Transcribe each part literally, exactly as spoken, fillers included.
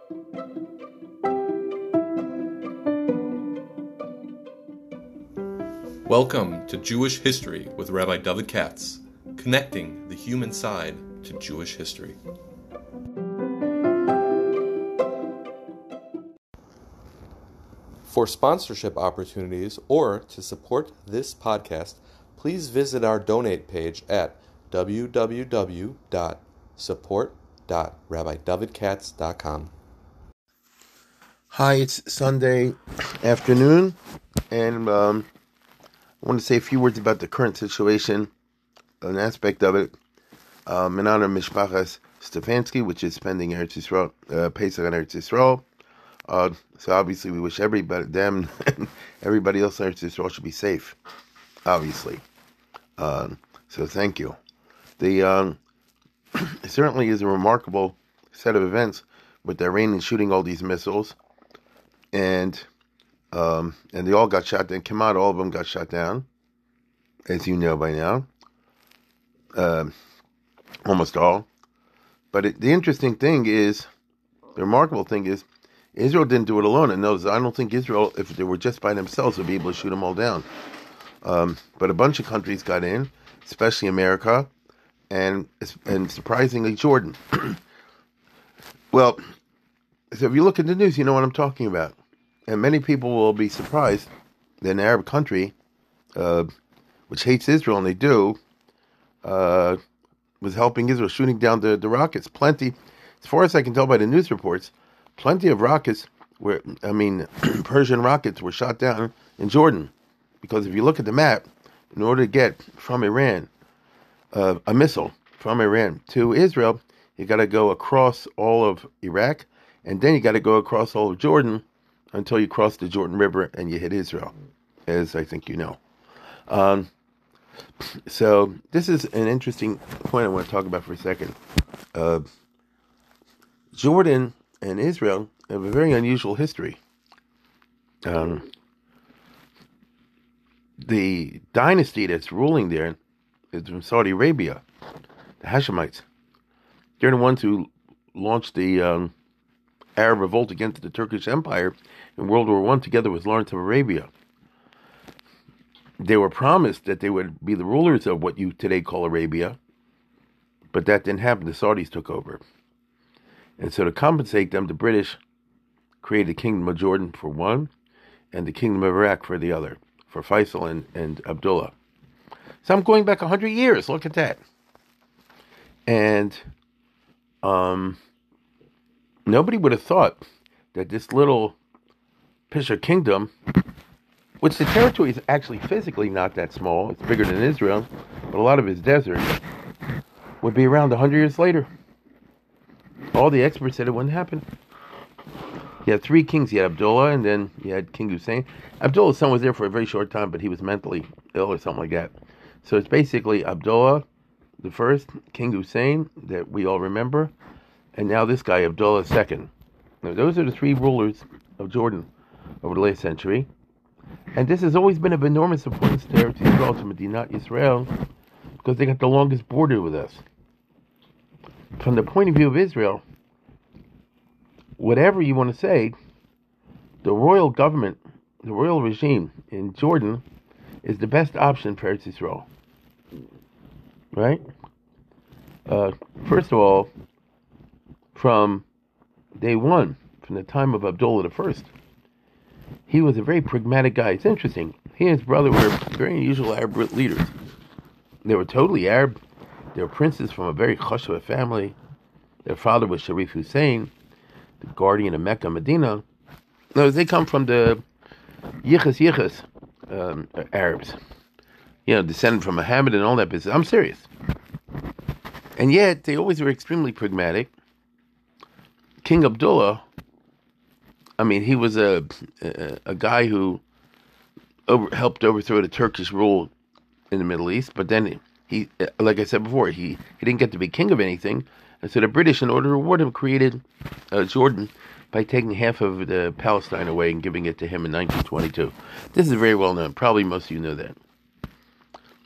Welcome to Jewish History with Rabbi David Katz, connecting the human side to Jewish history. For sponsorship opportunities or to support this podcast, please visit our donate page at w w w dot support dot rabbi david katz dot com. Hi, it's Sunday afternoon, and um, I want to say a few words about the current situation, an aspect of it, um, in honor of Mishpachas Stefanski, which is spending Eretz Yisrael, uh, Pesach on Eretz Yisrael. Uh, so obviously we wish everybody, them, and everybody else in Eretz Yisrael should be safe, obviously. Uh, so thank you. The um, it certainly is a remarkable set of events with the Iranians shooting all these missiles, and um, and they all got shot down. Came out, all of them got shot down, as you know by now. Uh, almost all. But it, the interesting thing is, the remarkable thing is, Israel didn't do it alone. And knows I don't think Israel, if they were just by themselves, would be able to shoot them all down. Um, but a bunch of countries got in, especially America, and and surprisingly Jordan. Well, so if you look at the news, you know what I'm talking about. And many people will be surprised that an Arab country, uh, which hates Israel, and they do, uh, was helping Israel, shooting down the, the rockets. Plenty, as far as I can tell by the news reports, plenty of rockets were, I mean, Persian rockets were shot down in Jordan. Because if you look at the map, in order to get from Iran uh, a missile from Iran to Israel, you got to go across all of Iraq, and then you got to go across all of Jordan until you cross the Jordan River and you hit Israel, as I think you know. Um, so this is an interesting point I want to talk about for a second. Uh, Jordan and Israel have a very unusual history. Um, the dynasty that's ruling there is from Saudi Arabia, the Hashemites. They're the ones who launched the um, Arab revolt against the Turkish Empire in World War One together with Lawrence of Arabia. They were promised that they would be the rulers of what you today call Arabia, but that didn't happen. The Saudis took over. And so to compensate them, the British created the Kingdom of Jordan for one, and the Kingdom of Iraq for the other, for Faisal and, and Abdullah. So I'm going back one hundred years. Look at that. And um, nobody would have thought that this little Pisher kingdom, which the territory is actually physically not that small, it's bigger than Israel, but a lot of it's desert, would be around one hundred years later. All the experts said it wouldn't happen. You had three kings. You had Abdullah, and then you had King Hussein. Abdullah's son was there for a very short time, but he was mentally ill or something like that. So it's basically Abdullah the first, King Hussein, that we all remember, and now this guy, Abdullah the second. Now, those are the three rulers of Jordan over the last century. And this has always been of enormous importance to Eretz Yisrael, to Medinat Yisrael, because they got the longest border with us. From the point of view of Israel, whatever you want to say, the royal government, the royal regime in Jordan is the best option for Eretz Yisrael. Right? Uh, first of all, from day one, from the time of Abdullah the First, he was a very pragmatic guy. It's interesting. He and his brother were very unusual Arab leaders. They were totally Arab. They were princes from a very chashuva family. Their father was Sharif Hussein, the guardian of Mecca, Medina. No, they come from the Yichus Yichus um, Arabs. You know, descended from Muhammad and all that business. I'm serious. And yet, they always were extremely pragmatic. King Abdullah, I mean, he was a a, a guy who over, helped overthrow the Turkish rule in the Middle East, but then he, like I said before, he, he didn't get to be king of anything, and so the British, in order to reward him, created uh, Jordan by taking half of the Palestine away and giving it to him in nineteen twenty-two. This is very well known. Probably most of you know that.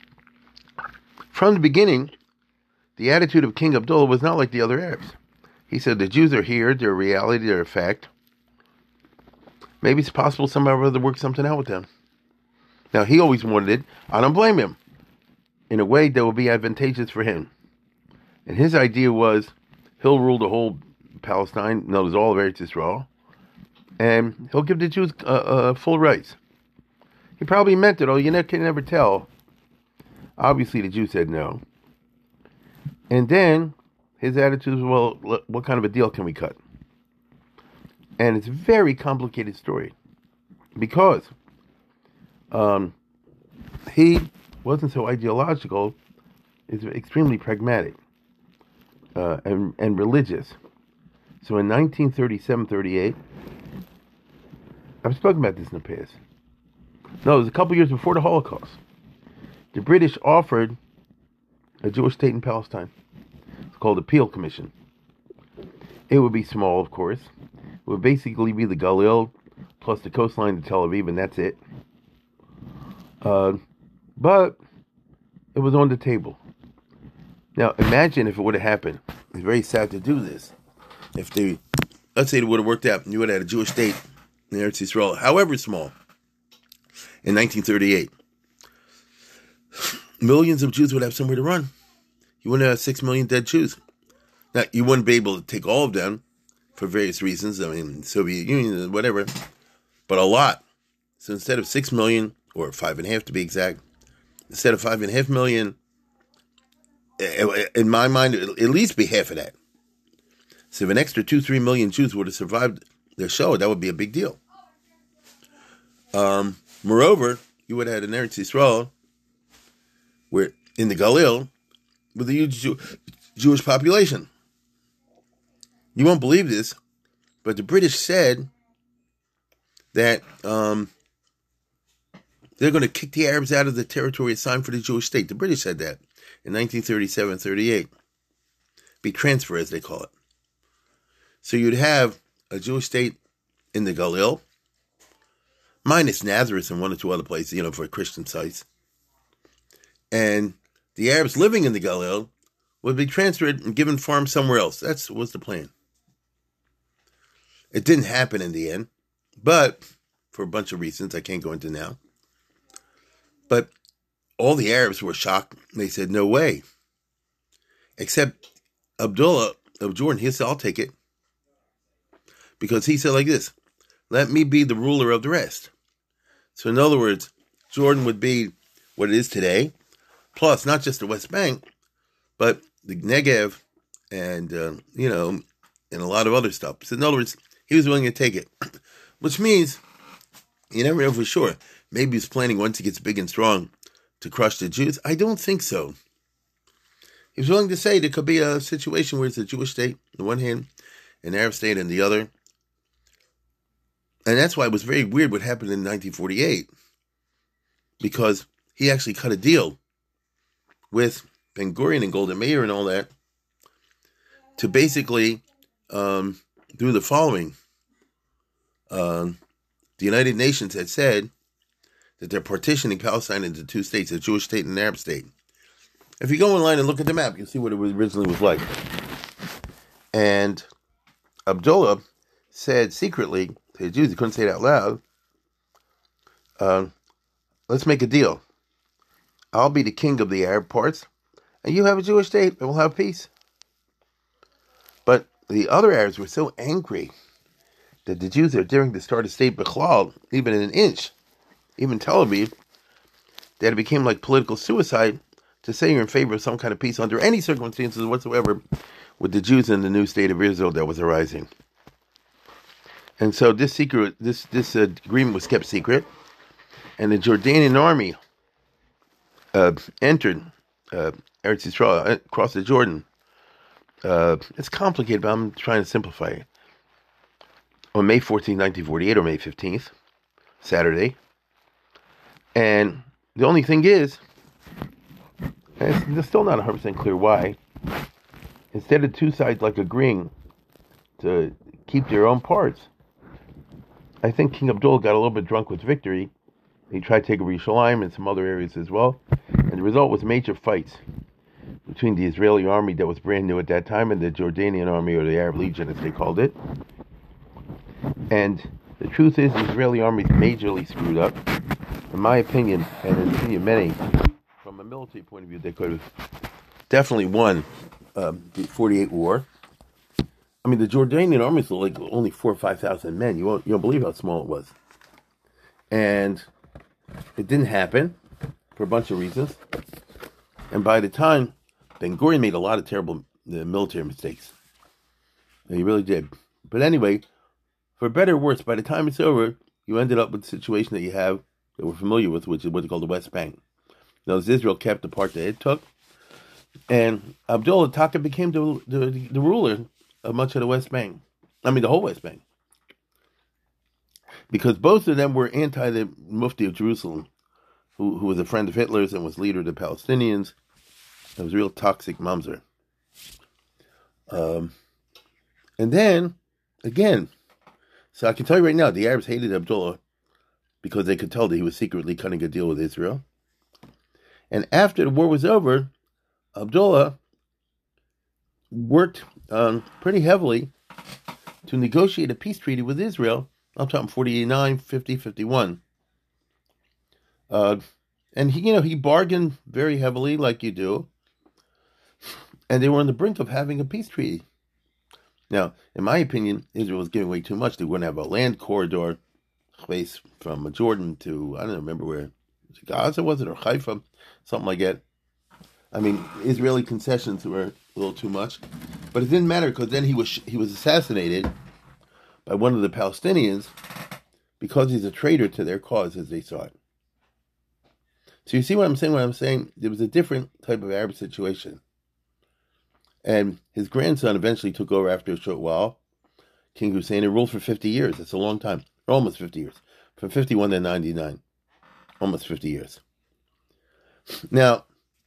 From the beginning, the attitude of King Abdullah was not like the other Arabs. He said the Jews are here, they're a reality, they're a fact. Maybe it's possible somebody would rather work something out with them. Now, he always wanted it. I don't blame him. In a way that will be advantageous for him. And his idea was he'll rule the whole Palestine, knows all of Eretz Yisrael, and he'll give the Jews uh, uh, full rights. He probably meant it, oh, you ne- can never tell. Obviously, the Jews said no. And then his attitude was, well, what kind of a deal can we cut? And it's a very complicated story because um, he wasn't so ideological, he's extremely pragmatic uh, and, and religious. So in nineteen thirty-seven thirty-eight, I've spoken about this in the past. No, it was a couple years before the Holocaust. The British offered a Jewish state in Palestine. It's called the Peel Commission. It would be small, of course. It would basically be the Galil plus the coastline to Tel Aviv, and that's it. Uh, but it was on the table. Now, imagine if it would have happened. It's very sad to do this. If they, let's say it would have worked out, and you would have had a Jewish state in Eretz Yisrael, however small, in nineteen thirty-eight. Millions of Jews would have somewhere to run. You wouldn't have six million dead Jews. Now, you wouldn't be able to take all of them for various reasons. I mean, Soviet Union, whatever. But a lot. So instead of six million, or five and a half to be exact, instead of five and a half million, in my mind, it'll at least be half of that. So if an extra two, three million Jews would have survived their show, that would be a big deal. Um, moreover, you would have had an Eretz Yisrael, where in the Galil, with a huge Jew, Jewish population. You won't believe this, but the British said that um, they're going to kick the Arabs out of the territory assigned for the Jewish state. The British said that in nineteen thirty-seven thirty-eight. Be transfer, as they call it. So you'd have a Jewish state in the Galil, minus Nazareth and one or two other places, you know, for Christian sites. And the Arabs living in the Galil would be transferred and given farms somewhere else. That was the plan. It didn't happen in the end, but for a bunch of reasons I can't go into now. But all the Arabs were shocked. They said, no way. Except Abdullah of Jordan, he said, I'll take it. Because he said like this, let me be the ruler of the rest. So in other words, Jordan would be what it is today, plus not just the West Bank, but the Negev and, uh, you know, and a lot of other stuff. So in other words, he was willing to take it. Which means, you never know for sure, maybe he's planning once he gets big and strong to crush the Jews. I don't think so. He was willing to say there could be a situation where it's a Jewish state on the one hand, an Arab state on the other. And that's why it was very weird what happened in nineteen forty-eight. Because he actually cut a deal with Ben Gurion and Golda Meir and all that to basically um, do the following. Um, the United Nations had said that they're partitioning Palestine into two states, a Jewish state and an Arab state. If you go online and look at the map, you'll see what it originally was like. And Abdullah said secretly to the Jews, he couldn't say it out loud, uh, let's make a deal. I'll be the king of the Arab parts, and you have a Jewish state, and we'll have peace. But the other Arabs were so angry that the Jews are daring to start a state Bechlal, even in an inch, even Tel Aviv, that it became like political suicide to say you're in favor of some kind of peace under any circumstances whatsoever with the Jews in the new state of Israel that was arising. And so this secret, this this uh, agreement was kept secret, and the Jordanian army uh, entered uh, Eretz Yisrael, uh, across the Jordan. Uh, it's complicated, but I'm trying to simplify it. On May fourteenth, nineteen forty-eight, or May fifteenth, Saturday. And the only thing is, and it's still not one hundred percent clear why, instead of two sides like agreeing to keep their own parts, I think King Abdullah got a little bit drunk with victory. He tried to take over Yerushalayim and some other areas as well. And the result was major fights between the Israeli army that was brand new at that time and the Jordanian army, or the Arab Legion as they called it. And the truth is, the Israeli army majorly screwed up. In my opinion, and in the opinion of many, from a military point of view, they could have definitely won um, the forty-eight war. I mean, the Jordanian army was like only four or five thousand men. You won't, you don't believe how small it was. And it didn't happen for a bunch of reasons. And by the time, Ben Gurion made a lot of terrible uh, military mistakes. And he really did. But anyway, for better or worse, by the time it's over, you ended up with the situation that you have, that we're familiar with, which is what they call the West Bank. Now, Israel kept the part that it took, and Abdullah Taka became the, the the ruler of much of the West Bank. I mean, the whole West Bank. Because both of them were anti the Mufti of Jerusalem, who, who was a friend of Hitler's and was leader of the Palestinians. It was a real toxic mamzer. Um, and then, again, so I can tell you right now, the Arabs hated Abdullah because they could tell that he was secretly cutting a deal with Israel. And after the war was over, Abdullah worked um, pretty heavily to negotiate a peace treaty with Israel. I'm talking forty-nine, fifty, fifty-one. Uh, and he, you know, he bargained very heavily, like you do. And they were on the brink of having a peace treaty. Now, in my opinion, Israel was giving away too much. They wouldn't have a land corridor place from Jordan to, I don't remember where, Gaza was it, or Haifa, something like that. I mean, Israeli concessions were a little too much. But it didn't matter, because then he was he was assassinated by one of the Palestinians because he's a traitor to their cause, as they saw it. So you see what I'm saying? What I'm saying, there was a different type of Arab situation. And his grandson eventually took over after a short while, King Hussein, and ruled for fifty years. That's a long time. Or almost fifty years. From fifty-one to ninety-nine. Almost fifty years. Now,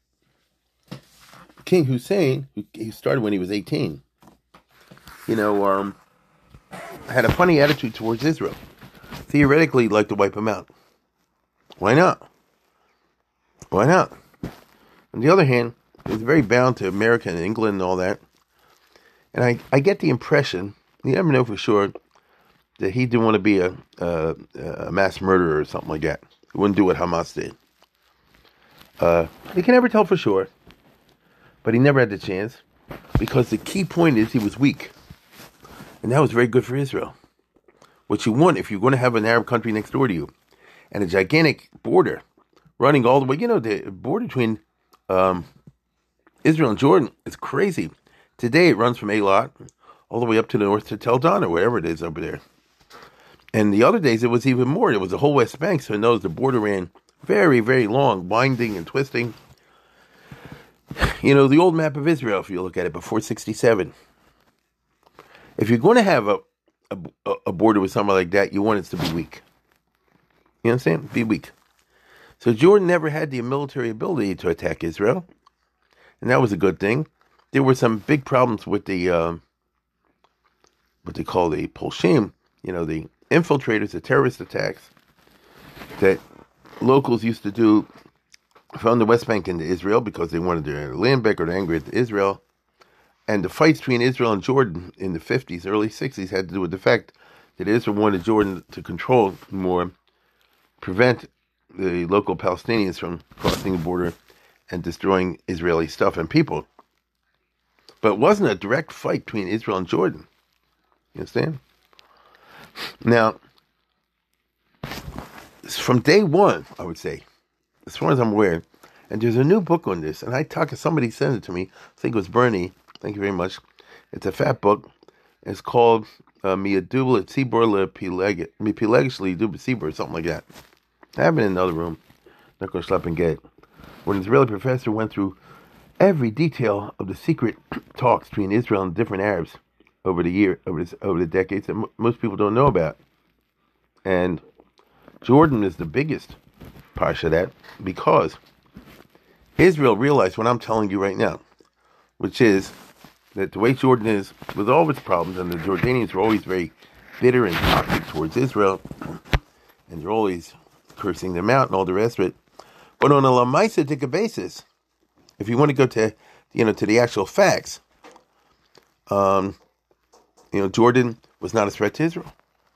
King Hussein, he started when he was eighteen, you know, um, had a funny attitude towards Israel. Theoretically, he'd like to wipe him out. Why not? Why not? On the other hand, he was very bound to America and England and all that. And I, I get the impression, you never know for sure, that he didn't want to be a, a, a mass murderer or something like that. He wouldn't do what Hamas did. Uh, you can never tell for sure. But he never had the chance. Because the key point is he was weak. And that was very good for Israel. What you want if you're going to have an Arab country next door to you. And a gigantic border running all the way. You know, the border between um, Israel and Jordan is crazy. Today it runs from Eilat all the way up to the north to Tel Dan or wherever it is over there. And the other days it was even more. It was the whole West Bank. So notice the border ran very, very long, winding and twisting. You know, the old map of Israel, if you look at it, before sixty-seven. If you're going to have a, a, a border with somewhere like that, you want it to be weak. You understand? Be weak. So Jordan never had the military ability to attack Israel. And that was a good thing. There were some big problems with the, uh, what they call the Polshim, you know, the infiltrators, the terrorist attacks that locals used to do from the West Bank into Israel because they wanted their land back or they're angry at Israel. And the fights between Israel and Jordan in the fifties, early sixties had to do with the fact that Israel wanted Jordan to control more, prevent the local Palestinians from crossing the border and destroying Israeli stuff and people. But it wasn't a direct fight between Israel and Jordan. You understand? Now, from day one, I would say, as far as I'm aware, and there's a new book on this, and I talked to somebody sent it to me, I think it was Bernie, thank you very much. It's a fat book. It's called Miadubla Tzibor Le Pilegish Lidub Tzibor, something like that. I have it in another room. Not going to schlep and get it. When an Israeli professor went through every detail of the secret talks between Israel and different Arabs over the year, over, this, over the decades that m- most people don't know about. And Jordan is the biggest part of that because Israel realized what I'm telling you right now, which is that the way Jordan is, with all of its problems, and the Jordanians were always very bitter and toxic towards Israel, and they're always cursing them out and all the rest of it. But on a Lamaisa basis, if you want to go to you know, to the actual facts, um, you know, Jordan was not a threat to Israel.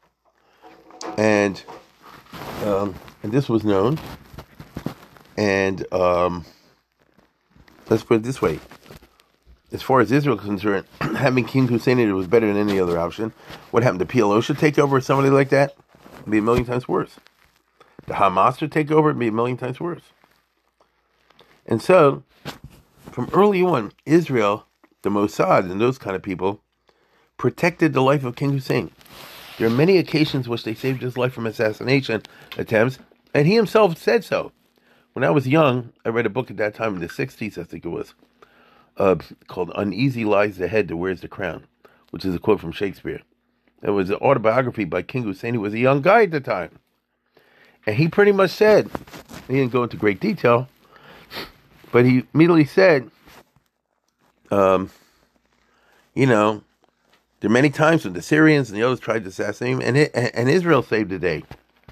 And um, and this was known. And um, let's put it this way. As far as Israel is concerned, having King Hussein was better than any other option. What happened? The P L O should take over, or somebody like that? It'd be a million times worse. The Hamas should take over, it'd be a million times worse. And so, from early on, Israel, the Mossad, and those kind of people protected the life of King Hussein. There are many occasions which they saved his life from assassination attempts, and he himself said so. When I was young, I read a book at that time in the sixties, I think it was, uh, called Uneasy Lies the Head That Wears the Crown, which is a quote from Shakespeare. It was an autobiography by King Hussein, who was a young guy at the time. And he pretty much said, he didn't go into great detail, but he immediately said, um, you know, there are many times when the Syrians and the others tried to assassinate him, and, it, and Israel saved the day.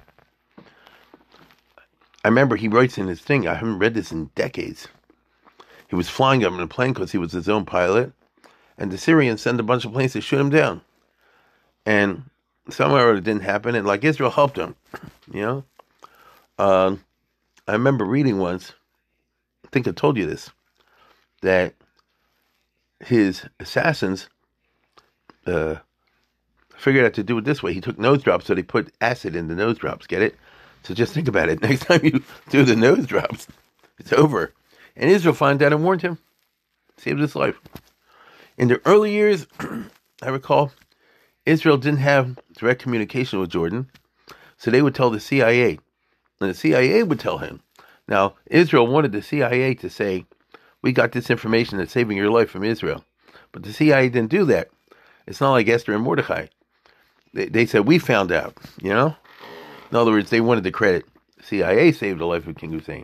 I remember he writes in his thing, I haven't read this in decades. He was flying up in a plane because he was his own pilot, and the Syrians sent a bunch of planes to shoot him down. And somehow it didn't happen, and like Israel helped him, you know. Uh, I remember reading once, I think I told you this, that his assassins uh, figured out to do it this way. He took nose drops, so they put acid in the nose drops, get it? So just think about it. Next time you do the nose drops, it's over. And Israel found out and warned him, saved his life. In the early years, I recall, Israel didn't have direct communication with Jordan, so they would tell the C I A, and the C I A would tell him. Now, Israel wanted the C I A to say, we got this information that's saving your life from Israel. But the C I A didn't do that. It's not like Esther and Mordecai. They, they said, we found out, you know? In other words, they wanted the credit. The C I A saved the life of King Hussein.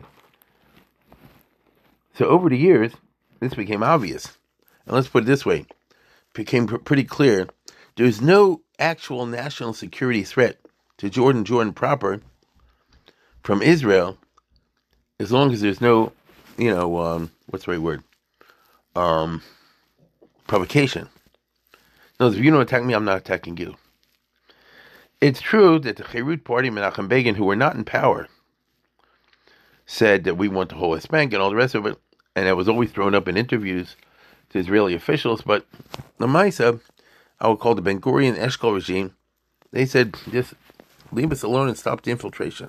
So over the years, this became obvious. And let's put it this way. It became pr- pretty clear. There's no actual national security threat to Jordan, Jordan proper, from Israel, as long as there's no, you know, um, what's the right word? Um, provocation. No, if you don't attack me, I'm not attacking you. It's true that the Cherut Party, Menachem Begin, who were not in power, said that we want the whole West Bank and all the rest of it, and that was always thrown up in interviews to Israeli officials. But the Maisa, I would call the Ben Gurion Eshkol regime, they said, just leave us alone and stop the infiltration.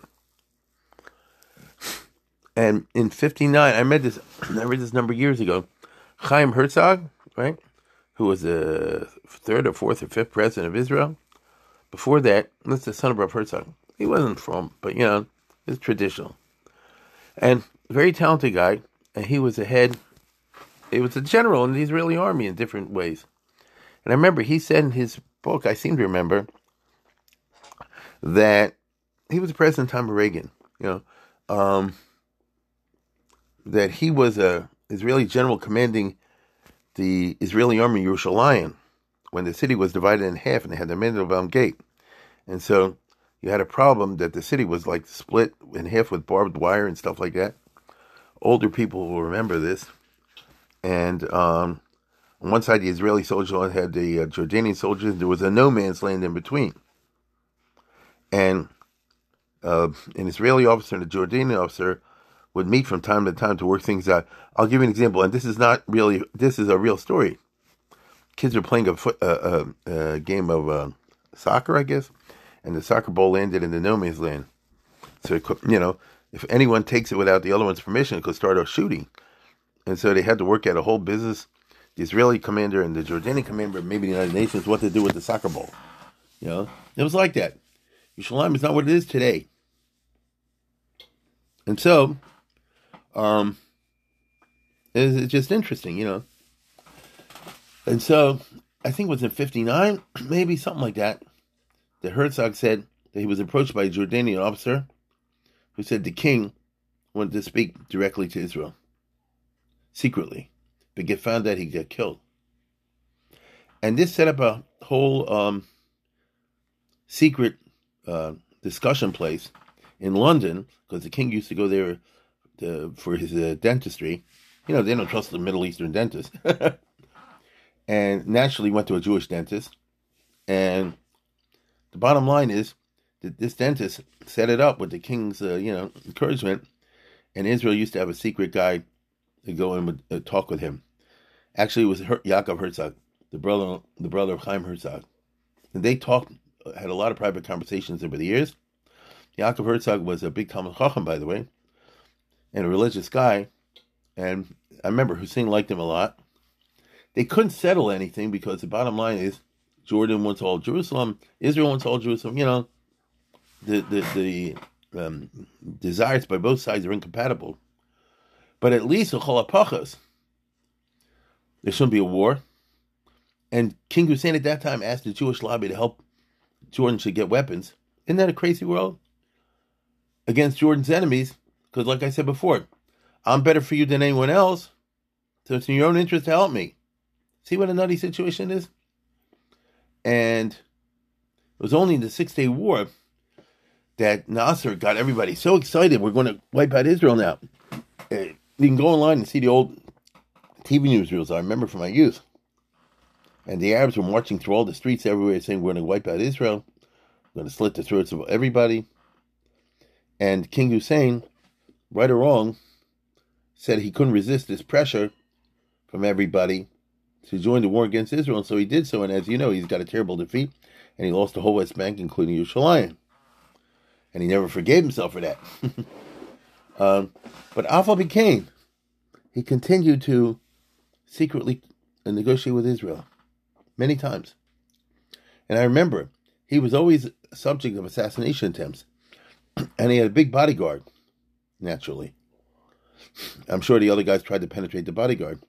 And in fifty-nine, I read this, I read this number years ago, Chaim Herzog, right, who was the third or fourth or fifth president of Israel. Before that, that's the son of Rav Herzog. He wasn't from, but you know, it's traditional. And a very talented guy, and he was a head, he was a general in the Israeli army in different ways. And I remember he said in his book, I seem to remember, that he was the president time of Reagan, you know, um, that he was a Israeli general commanding the Israeli army in Yerushalayim when the city was divided in half and they had the Mendelbaum Gate. And so you had a problem that the city was like split in half with barbed wire and stuff like that. Older people will remember this. And um, on one side, the Israeli soldiers had the uh, Jordanian soldiers. There was a no man's land in between. And uh, an Israeli officer and a Jordanian officer would meet from time to time to work things out. I'll give you an example, and this is not really, this is a real story. Kids were playing a, foot, uh, uh, a game of uh, soccer, I guess, and the soccer ball landed in the no man's land. So, it could, you know, if anyone takes it without the other one's permission, it could start a shooting. And so they had to work out a whole business, the Israeli commander and the Jordanian commander, maybe the United Nations, what to do with the soccer ball. You know, it was like that. Yerushalayim is not what it is today. And so, um, it's, it's just interesting, you know. And so, I think it was in fifty-nine, maybe something like that, that Herzog said that he was approached by a Jordanian officer who said the king wanted to speak directly to Israel, secretly, but get found out he got killed. And this set up a whole um, secret uh, discussion place in London, because the king used to go there to, for his uh, dentistry, You know, they don't trust the Middle Eastern dentist. And naturally went to a Jewish dentist. And the bottom line is that this dentist set it up with the king's, uh, you know, encouragement. And Israel used to have a secret guy to go in and uh, talk with him. Actually, it was Her- Yaakov Herzog, the brother, the brother of Chaim Herzog. And they talked, had a lot of private conversations over the years. Yaakov Herzog was a big Talmud Chacham, by the way, and a religious guy. And I remember Hussein liked him a lot. They couldn't settle anything because the bottom line is Jordan wants all Jerusalem, Israel wants all Jerusalem. You know, the the, the um, desires by both sides are incompatible. But at least the Cholapachas, there shouldn't be a war. And King Hussein at that time asked the Jewish lobby to help Jordan to get weapons. Isn't that a crazy world? Against Jordan's enemies, because like I said before, I'm better for you than anyone else, so it's in your own interest to help me. See what a nutty situation is? And it was only in the Six-Day War that Nasser got everybody so excited, we're going to wipe out Israel now. You can go online and see the old T V newsreels I remember from my youth. And the Arabs were marching through all the streets everywhere saying, we're going to wipe out Israel. We're going to slit the throats of everybody. And King Hussein, right or wrong, said he couldn't resist this pressure from everybody to join the war against Israel. And so he did so. And as you know, he's got a terrible defeat. And he lost the whole West Bank, including Yerushalayim. And he never forgave himself for that. um, but Afal became, he continued to secretly negotiate with Israel. Many times. And I remember, he was always a subject of assassination attempts. And he had a big bodyguard, naturally. I'm sure the other guys tried to penetrate the bodyguard.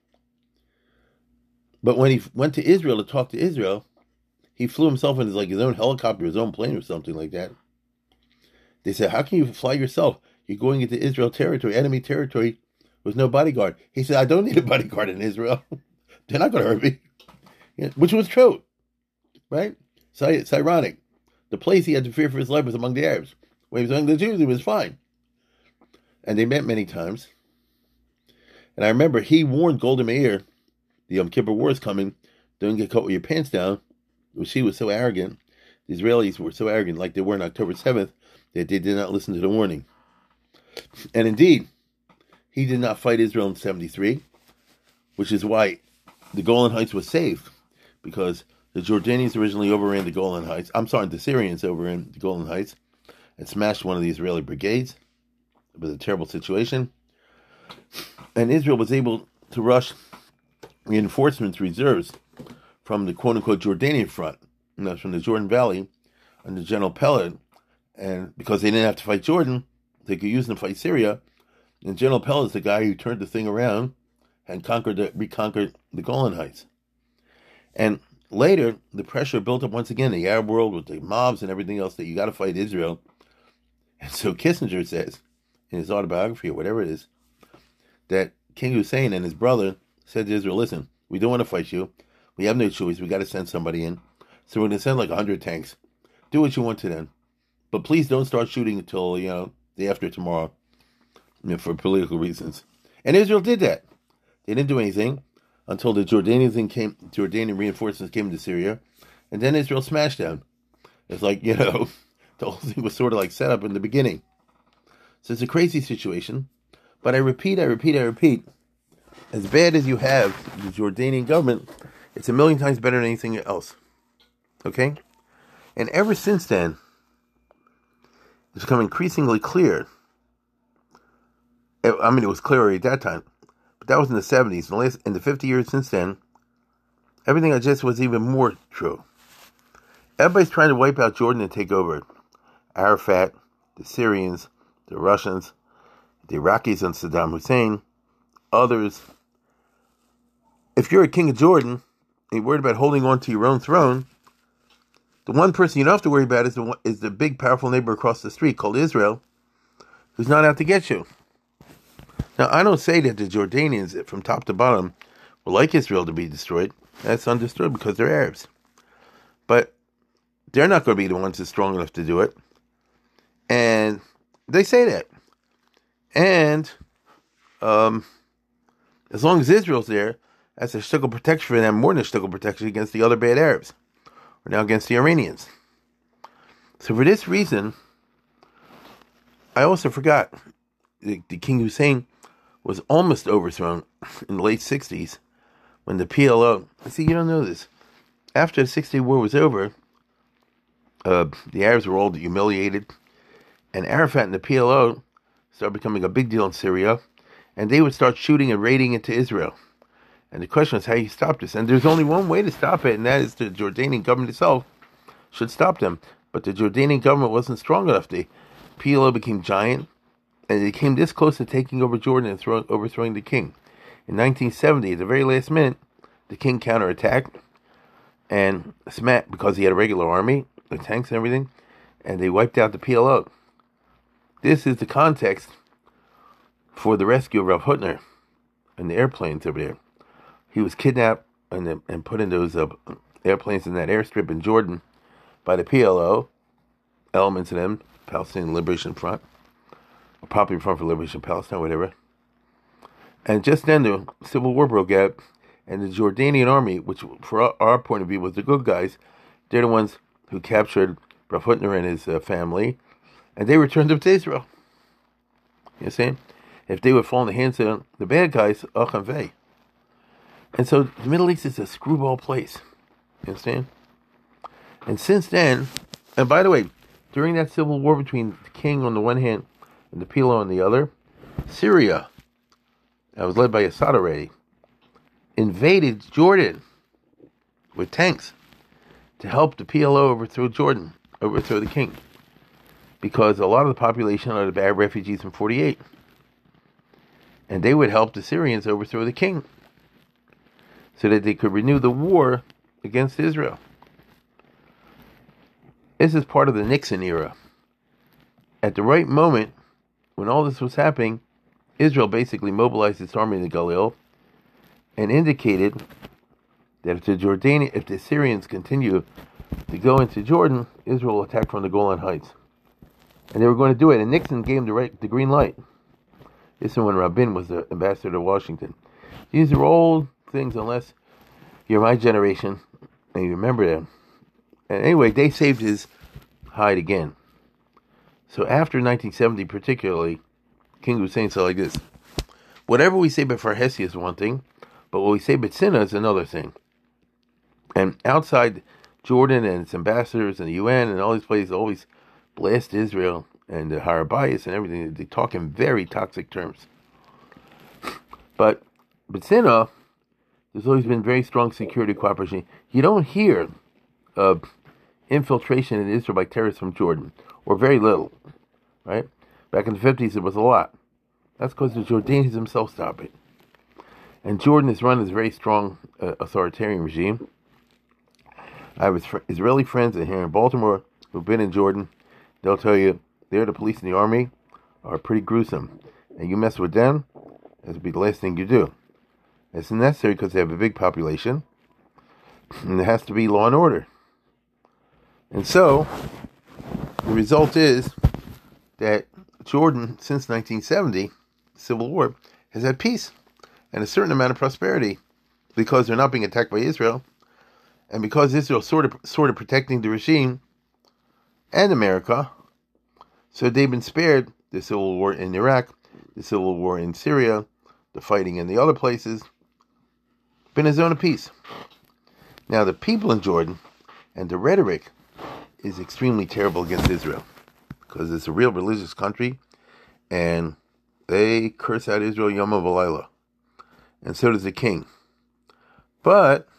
But when he went to Israel to talk to Israel, he flew himself in his, like, his own helicopter, his own plane or something like that. They said, how can you fly yourself? You're going into Israel territory, enemy territory, with no bodyguard. He said, I don't need a bodyguard in Israel. They're not going to hurt me. Yeah, which was true, right? So it's ironic. The place he had to fear for his life was among the Arabs. When he was among the Jews, he was fine. And they met many times. And I remember he warned Golda Meir, the Yom Kippur War is coming, don't get caught with your pants down. She was so arrogant. The Israelis were so arrogant, like they were on October seventh, that they did not listen to the warning. And indeed, he did not fight Israel in seventy-three, which is why the Golan Heights was safe. Because the Jordanians originally overran the Golan Heights. I'm sorry, the Syrians overran the Golan Heights and smashed one of the Israeli brigades. It was a terrible situation. And Israel was able to rush reinforcements, reserves, from the quote-unquote Jordanian front. And that's from the Jordan Valley under General Peled. And because they didn't have to fight Jordan, they could use them to fight Syria. And General Peled is the guy who turned the thing around and conquered the, reconquered the Golan Heights. And later, the pressure built up once again in the Arab world with the mobs and everything else that you got to fight Israel. And so Kissinger says, in his autobiography or whatever it is, that King Hussein and his brother said to Israel, listen, we don't want to fight you. We have no choice. We got to send somebody in. So we're going to send like one hundred tanks. Do what you want to them. But please don't start shooting until, you know, the after tomorrow, you know, for political reasons. And Israel did that. They didn't do anything until the Jordanians came, Jordanian reinforcements came to Syria, and then Israel smashed them. It's like, you know, the whole thing was sort of like set up in the beginning. So it's a crazy situation. But I repeat, I repeat, I repeat, as bad as you have the Jordanian government, it's a million times better than anything else. Okay? And ever since then, it's become increasingly clear. I mean, it was clear at that time. That was in the seventies. In the, last, in the fifty years since then, everything I just was even more true. Everybody's trying to wipe out Jordan and take over. Arafat, the Syrians, the Russians, the Iraqis and Saddam Hussein, others. If you're a king of Jordan, and you're worried about holding on to your own throne, the one person you don't have to worry about is the, one, is the big, powerful neighbor across the street called Israel, who's not out to get you. Now, I don't say that the Jordanians, from top to bottom, would like Israel to be destroyed. That's understood because they're Arabs. But they're not going to be the ones that's strong enough to do it. And they say that. And um, As long as Israel's there, that's a shtickle protection for them, more than a shtickle protection against the other bad Arabs, or now against the Iranians. So for this reason, I also forgot the, the King Hussein was almost overthrown in the late sixties when the P L O. See, you don't know this. After the Six Day War was over, uh, the Arabs were all humiliated, and Arafat and the P L O started becoming a big deal in Syria, and they would start shooting and raiding into Israel. And the question is how you stop this. And there's only one way to stop it, and that is the Jordanian government itself should stop them. But the Jordanian government wasn't strong enough. The P L O became giant, and they came this close to taking over Jordan and throw, overthrowing the king. In nineteen seventy, at the very last minute, the king counterattacked, and smacked, because he had a regular army, with tanks and everything, and they wiped out the P L O. This is the context for the rescue of Rav Hutner and the airplanes over there. He was kidnapped and, and put in those uh, airplanes in that airstrip in Jordan by the P L O, elements of them, Palestinian Liberation Front, or Popular Front for Liberation of Palestine, whatever. And just then the civil war broke out, and the Jordanian army, which for our, our point of view was the good guys, they're the ones who captured Rav Hutner and his uh, family, and they returned them to Israel. You understand? If they would fall in the hands of the bad guys, ach and vey. And so the Middle East is a screwball place. You understand? And since then, and by the way, during that civil war between the king on the one hand and the P L O on the other, Syria, that was led by Assad already, invaded Jordan with tanks to help the P L O overthrow Jordan, overthrow the king. Because a lot of the population are the Arab refugees from forty-eight. And they would help the Syrians overthrow the king, so that they could renew the war against Israel. This is part of the Nixon era. At the right moment, when all this was happening, Israel basically mobilized its army in the Galil and indicated that if the Jordanian, if the Syrians continue to go into Jordan, Israel will attack from the Golan Heights. And they were going to do it, and Nixon gave them the, right, the green light. This is when Rabin was the ambassador to Washington. These are old things, unless you're my generation and you remember them. And anyway, they saved his hide again. So after nineteen seventy particularly, King Hussein said like this: whatever we say before Hesi is one thing, but what we say B'tzina is another thing. And outside Jordan and its ambassadors and the U N and all these places always blast Israel and the Harabayas and everything. They talk in very toxic terms. But B'tzina, there's always been very strong security cooperation. You don't hear of infiltration in Israel by terrorists from Jordan, or very little, right? Back in the fifties, it was a lot. That's because the Jordanians themselves stopped it. And Jordan is run as a very strong uh, authoritarian regime. I have fr- Israeli friends in here in Baltimore who've been in Jordan. They'll tell you they're the police and the army are pretty gruesome. And you mess with them, that'll be the last thing you do. It's necessary because they have a big population, and there has to be law and order. And so, the result is that Jordan, since nineteen seventy, Civil War, has had peace and a certain amount of prosperity because they're not being attacked by Israel, and because Israel is sort of, sort of protecting the regime and America. So they've been spared the Civil War in Iraq, the Civil War in Syria, the fighting in the other places. Been a zone of peace. Now the people in Jordan and the rhetoric is extremely terrible against Israel because it's a real religious country, and they curse out Israel Yom V'Layla, and so does the king. But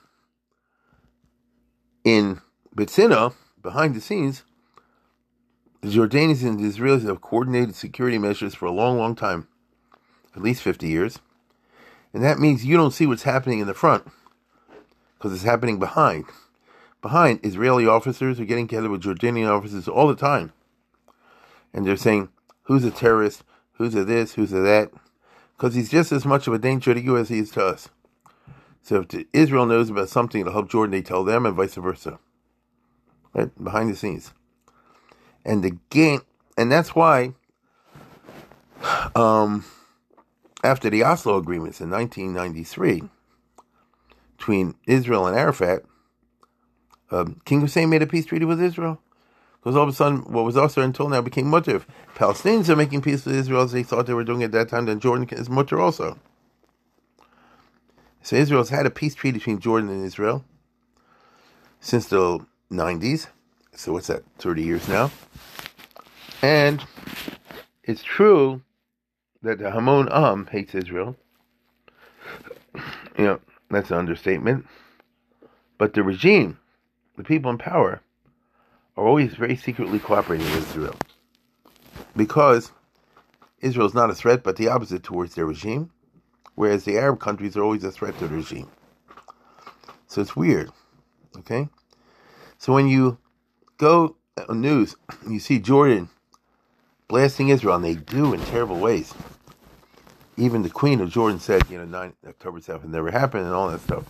in B'tzina, behind the scenes, the Jordanians and the Israelis have coordinated security measures for a long, long time, at least fifty years. And that means you don't see what's happening in the front, because it's happening behind. Behind, Israeli officers are getting together with Jordanian officers all the time. And they're saying, who's a terrorist, who's a this, who's a that, because he's just as much of a danger to you as he is to us. So if Israel knows about something to help Jordan, they tell them, and vice versa. Right? Behind the scenes. And the game, and that's why um, after the Oslo agreements in nineteen ninety-three between Israel and Arafat, um, King Hussein made a peace treaty with Israel. Because all of a sudden, what was also until now became mutter. If Palestinians are making peace with Israel as they thought they were doing at that time, then Jordan is mutter also. So Israel's had a peace treaty between Jordan and Israel since the nineties. So what's that, thirty years now? And it's true that the Hamon Am hates Israel. You know, that's an understatement. But the regime, the people in power, are always very secretly cooperating with Israel. Because Israel is not a threat, but the opposite towards their regime, whereas the Arab countries are always a threat to the regime. So it's weird, okay? So when you go on news, you see Jordan blasting Israel, and they do in terrible ways. Even the Queen of Jordan said, you know, nine, October seventh never happened and all that stuff.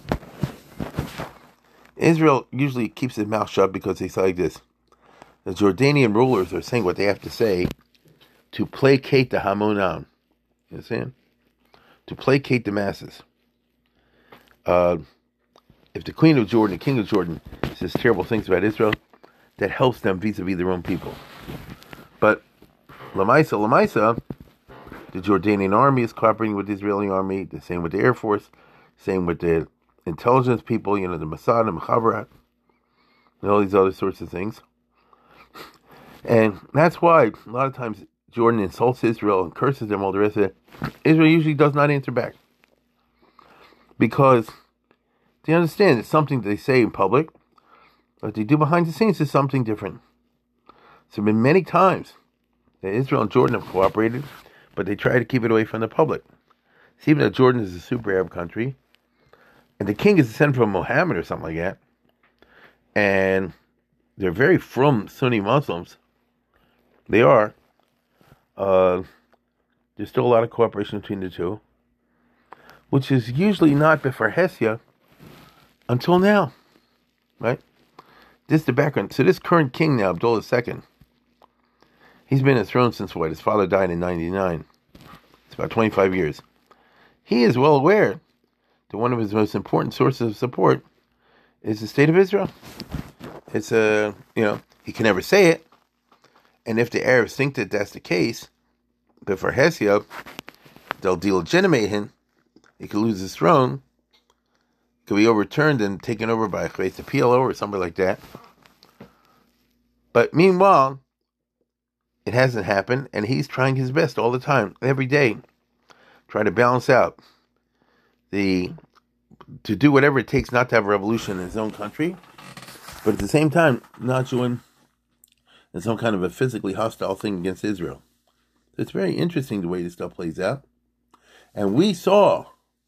Israel usually keeps its mouth shut because they say like this. The Jordanian rulers are saying what they have to say to placate the Hamon Am. You understand? To placate the masses. Uh, if the Queen of Jordan, the King of Jordan, says terrible things about Israel, that helps them vis-a-vis their own people. But Lamaisa, Lamaisa, the Jordanian army is cooperating with the Israeli army, the same with the Air Force, same with the intelligence people, you know, the Mossad and Mukhabarat, and all these other sorts of things. And that's why a lot of times Jordan insults Israel and curses them, all the rest of it. Israel usually does not answer back. Because they understand it's something they say in public, what they do behind the scenes is something different. So there have been many times that Israel and Jordan have cooperated, but they try to keep it away from the public. So even though Jordan is a super Arab country, and the king is descended from Muhammad or something like that, and they're very frum Sunni Muslims, they are, uh, there's still a lot of cooperation between the two, which is usually not before Hesia until now, right? This is the background. So this current king now, Abdullah the Second, he's been on the throne since what? His father died in ninety-nine. It's about twenty-five years. He is well aware that one of his most important sources of support is the state of Israel. It's a, uh, you know, he can never say it. And if the Arabs think that that's the case, but for Hesia, they'll delegitimate him. He could lose his throne. Could be overturned and taken over by a P L O or somebody like that. But meanwhile, it hasn't happened, and he's trying his best all the time, every day, try to balance out the, to do whatever it takes not to have a revolution in his own country, but at the same time, not join in some kind of a physically hostile thing against Israel. It's very interesting the way this stuff plays out. And we saw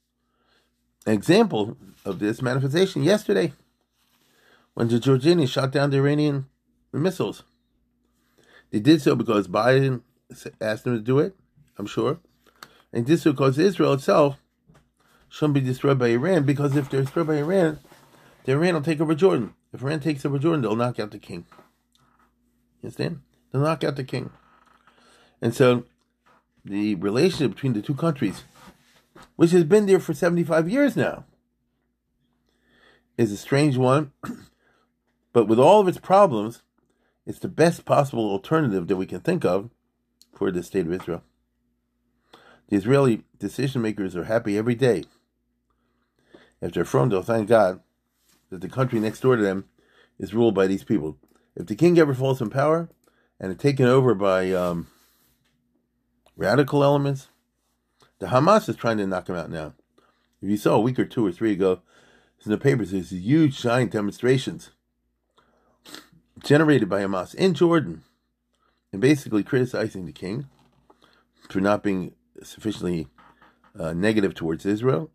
an example of this manifestation yesterday when the Jordanians shot down the Iranian missiles. They did so because Biden asked them to do it, I'm sure. And they did so because Israel itself shouldn't be destroyed by Iran, because if they're destroyed by Iran, then Iran will take over Jordan. If Iran takes over Jordan, they'll knock out the king. You understand? They'll knock out the king. And so the relationship between the two countries, which has been there for seventy-five years now, is a strange one. But with all of its problems, it's the best possible alternative that we can think of for the state of Israel. The Israeli decision makers are happy every day. If they're from, they'll thank God that the country next door to them is ruled by these people. If the king ever falls in power and is taken over by um, radical elements, the Hamas is trying to knock him out now. If you saw a week or two or three ago, in the papers, there's huge giant demonstrations generated by Hamas in Jordan, and basically criticizing the king for not being sufficiently uh, negative towards Israel.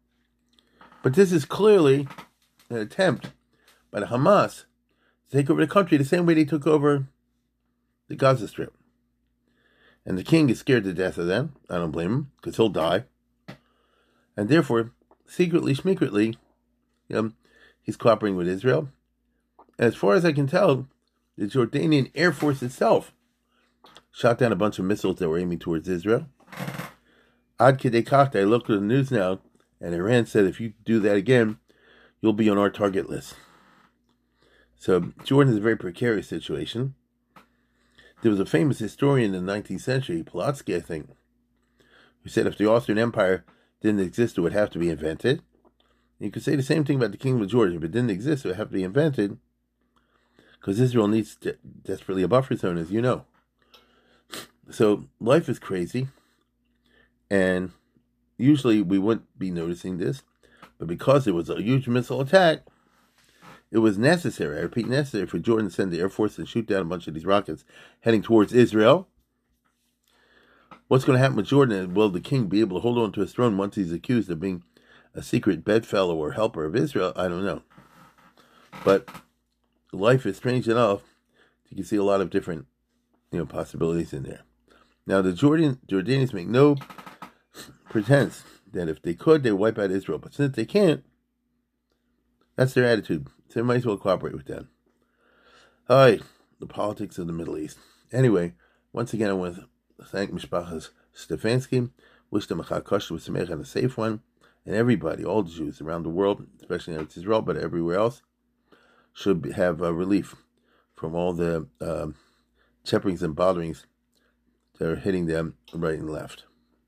But this is clearly an attempt by the Hamas to take over the country the same way they took over the Gaza Strip. And the king is scared to death of them. I don't blame him, because he'll die. And therefore, secretly, schmecretly, um, he's cooperating with Israel. And as far as I can tell, the Jordanian Air Force itself shot down a bunch of missiles that were aiming towards Israel. Ad kedei kach, I looked at the news now, and Iran said if you do that again, you'll be on our target list. So Jordan is a very precarious situation. There was a famous historian in the nineteenth century, Pulaski, I think, who said if the Austrian Empire didn't exist, it would have to be invented. And you could say the same thing about the Kingdom of Jordan. If it didn't exist, it would have to be invented, because Israel needs de- desperately a buffer zone, as you know. So life is crazy, and usually we wouldn't be noticing this, but because it was a huge missile attack, it was necessary, I repeat, necessary for Jordan to send the Air Force and shoot down a bunch of these rockets heading towards Israel. What's going to happen with Jordan? Will the king be able to hold on to his throne once he's accused of being a secret bedfellow or helper of Israel? I don't know. But life is strange enough. You can see a lot of different, you know, possibilities in there. Now, the Jordan Jordanians make no pretense that if they could, they would wipe out Israel. But since they can't, that's their attitude. So they might as well cooperate with them. Hi, the politics of the Middle East. Anyway, once again, I want to thank Mishpachas Stefanski, wish them a Chag Kosher with Sameach and a safe one, and everybody, all the Jews around the world, especially in Israel, but everywhere else, should be, have uh, relief from all the uh, chepperings and botherings that are hitting them right and left.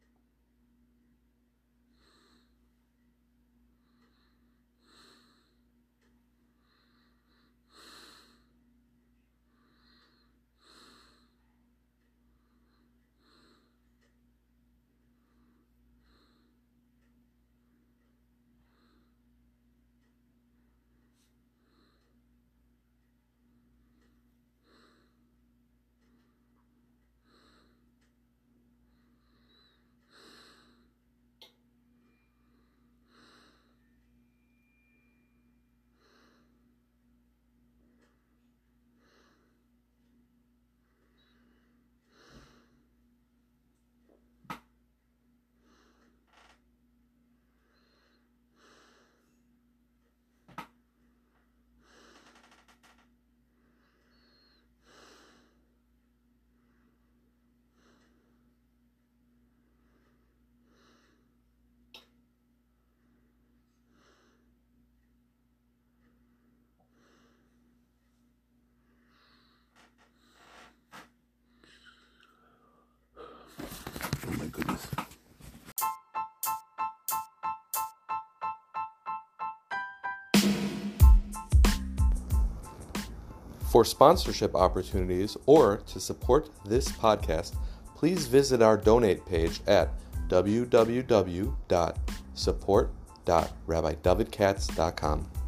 Oh my goodness. For sponsorship opportunities or to support this podcast, please visit our donate page at w w w dot support dot rabbi david katz dot com.